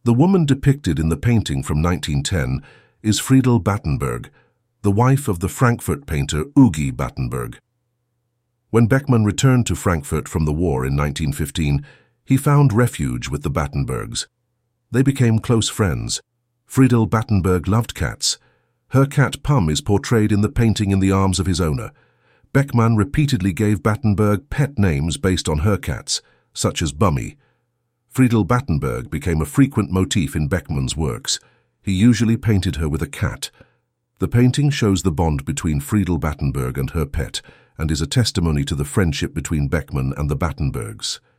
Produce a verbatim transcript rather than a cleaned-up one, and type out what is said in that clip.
The woman depicted in the painting from nineteen ten is Friedel Battenberg, the wife of the Frankfurt painter Ugi Battenberg. When Beckmann returned to Frankfurt from the war in nineteen fifteen, he found refuge with the Battenbergs. They became close friends. Friedel Battenberg loved cats. Her cat Pum is portrayed in the painting in the arms of his owner. Beckmann repeatedly gave Battenberg pet names based on her cats, such as Bummy. Friedel Battenberg became a frequent motif in Beckmann's works. He usually painted her with a cat. The painting shows the bond between Friedel Battenberg and her pet, and is a testimony to the friendship between Beckmann and the Battenbergs.